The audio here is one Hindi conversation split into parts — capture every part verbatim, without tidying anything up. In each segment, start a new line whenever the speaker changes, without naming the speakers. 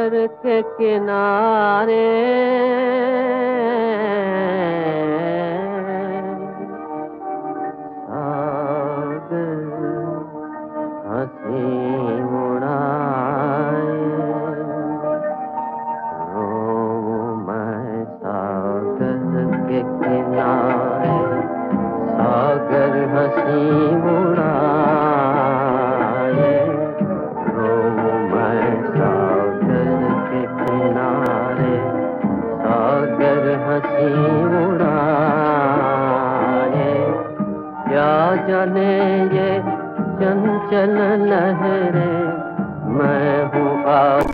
सागर के किनारे हंसी उड़ाए, रोऊं मैं सागर के किनारे, सागर हंसी उड़ाए, रोऊं मैं सागर के किनारे, सागर हंसी उड़ाए। क्या जाने ये चंचल लहरें, मैं हूँ आग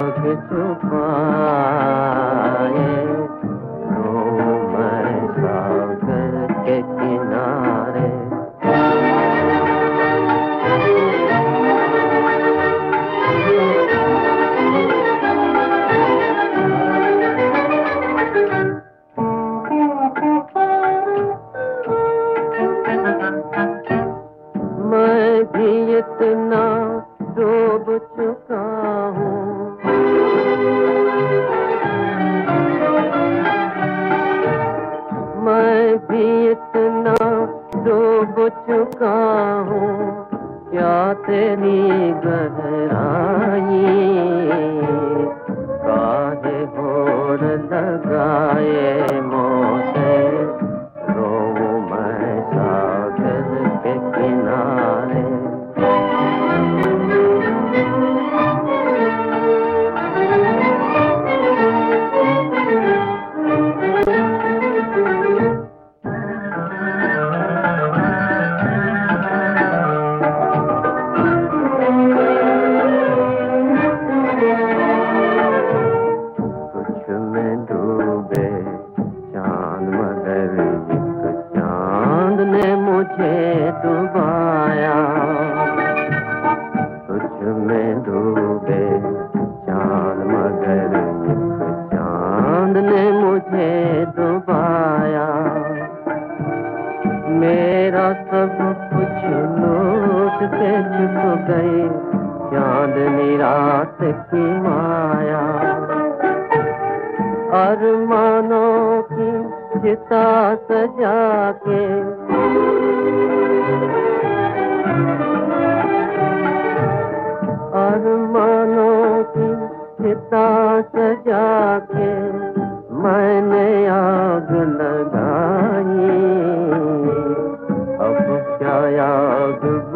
छुपाए, रोऊं मैं सागर के किनारे। मैं भी इतना डूब चुका हूँ, मैं भी इतना डूब चुका हूँ, क्या तेरी गहराई काहे होड़ लगाए मोसे, रोऊं मैं सागर के किनारे। कुछ में डूबे चांद मगर एक चांद ने मुझे डुबाया, कुछ में डूबे चांद मगर एक चांद ने मुझे डुबाया। मेरा सब कुछ लूट के चुक गई चांदनी रात की माया, अरमानों की चिता सजा के, अरमानों की चिता सजा के मैंने आग लगाई, अब क्या आग